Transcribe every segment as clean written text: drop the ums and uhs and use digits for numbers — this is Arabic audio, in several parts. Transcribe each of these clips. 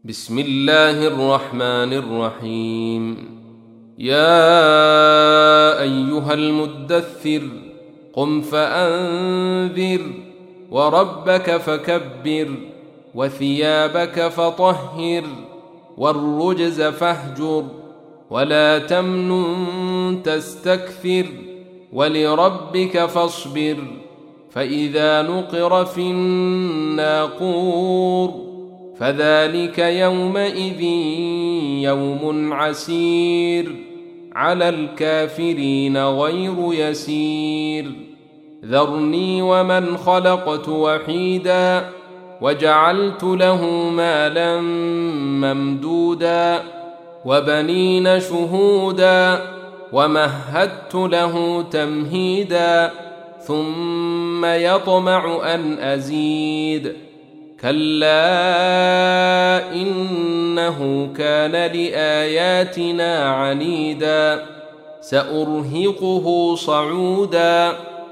بسم الله الرحمن الرحيم. يا أيها المدثر قم فأنذر وربك فكبر وثيابك فطهر والرجز فاهجر ولا تمنن تستكثر ولربك فاصبر فإذا نقر في الناقور فذلك يومئذ يوم عسير على الكافرين غير يسير. ذرني ومن خلقت وحيدا وجعلت له مالا ممدودا وبنين شهودا ومهدت له تمهيدا ثم يطمع أن أزيد كلا إنه كان لآياتنا عنيدا سأرهقه صعودا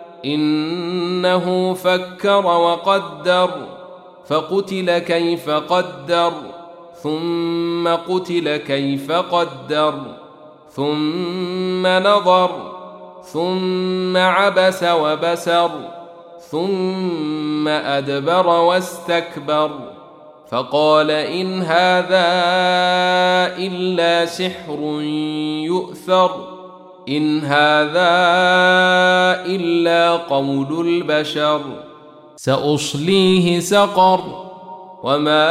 إنه فكر وقدر فقتل كيف قدر ثم قتل كيف قدر ثم نظر ثم عبس وبسر ثم أدبر واستكبر فقال إن هذا إلا سحر يؤثر إن هذا إلا قول البشر سأصليه سقر وما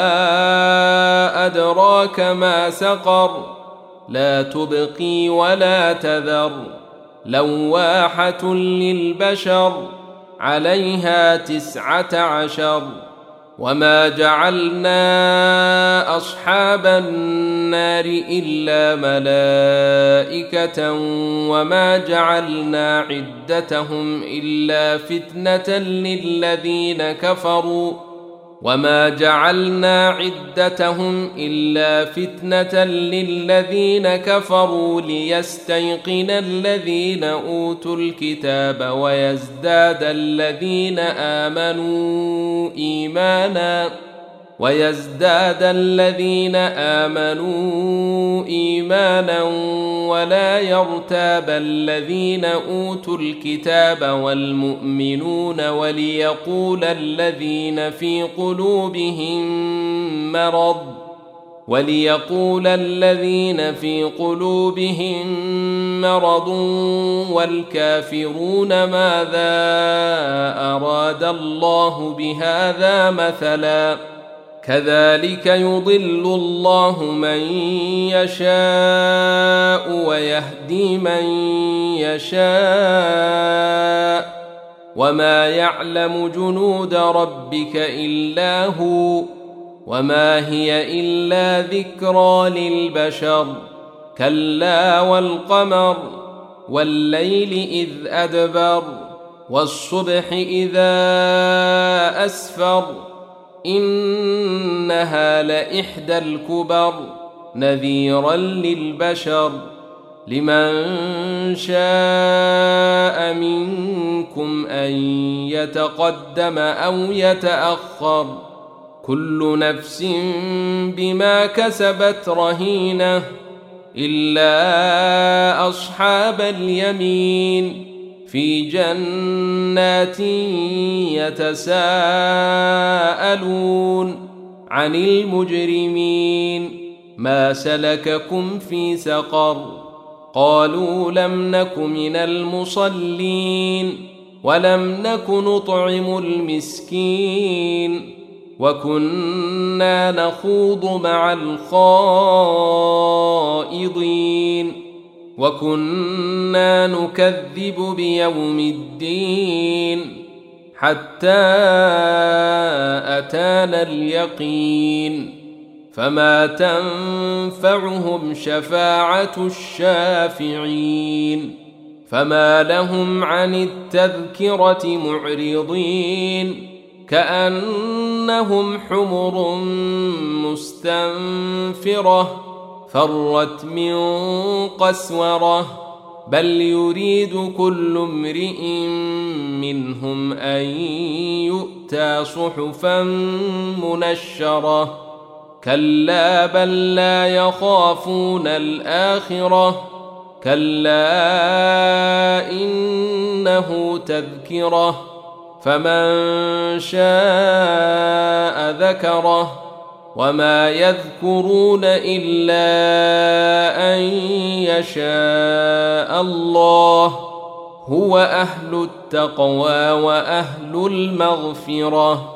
أدراك ما سقر لا تبقي ولا تذر لواحة للبشر عليها 19 وما جعلنا أصحاب النار إلا ملائكة وما جعلنا عدتهم إلا فتنة للذين كفروا ليستيقن الذين أوتوا الكتاب ويزداد الذين آمنوا إيمانا ولا يرتاب الذين أوتوا الكتاب والمؤمنون وليقول الذين في قلوبهم مرض والكافرون ماذا أراد الله بهذا مثلا كذلك يضل الله من يشاء ويهدي من يشاء وما يعلم جنود ربك إلا هو وما هي إلا ذكرى للبشر كلا والقمر والليل إذ أدبر والصبح إذا أسفر إنها لإحدى الكبر نذيرا للبشر لمن شاء منكم أن يتقدم أو يتأخر كل نفس بما كسبت رهينة إلا أصحاب اليمين في جنات يتساءلون عن المجرمين ما سلككم في سقر قالوا لم نك من المصلين ولم نك نطعم المسكين وكنا نخوض مع الخائضين وكنا نكذب بيوم الدين حتى أتانا اليقين فما تنفعهم شفاعة الشافعين فما لهم عن التذكرة معرضين كأنهم حمر مستنفرة فرت من قسورة بل يريد كل امرئ منهم أن يؤتى صحفا منشرة كلا بل لا يخافون الآخرة كلا إنه تذكرة فمن شاء ذكره وما يذكرون إلا أن يشاء الله هو أهل التقوى وأهل المغفرة